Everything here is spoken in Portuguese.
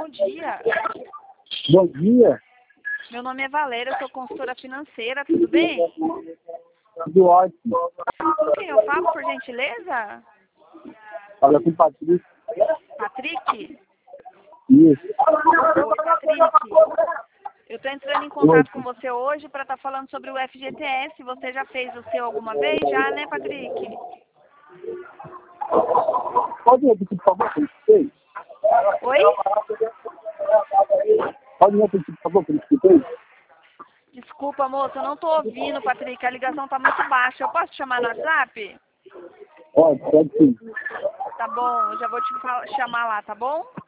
dia. Bom dia. Meu nome é Valéria, eu sou consultora financeira, tudo bem? Tudo ótimo. Com quem eu falo, por gentileza? Fala com o Patrício. Patrick? Isso. Oi, Patrick. Eu estou entrando em contato com você hoje para estar falando sobre o FGTS. Você já fez o seu alguma vez? Já, né, Patrick? Pode repetir, por favor, que eu escutei? Oi? Pode repetir, por favor, que eu escutei? Desculpa, moça, eu não estou ouvindo, Patrick. A ligação está muito baixa. Eu posso te chamar no WhatsApp? Pode sim. Tá bom, eu já vou te chamar lá, tá bom?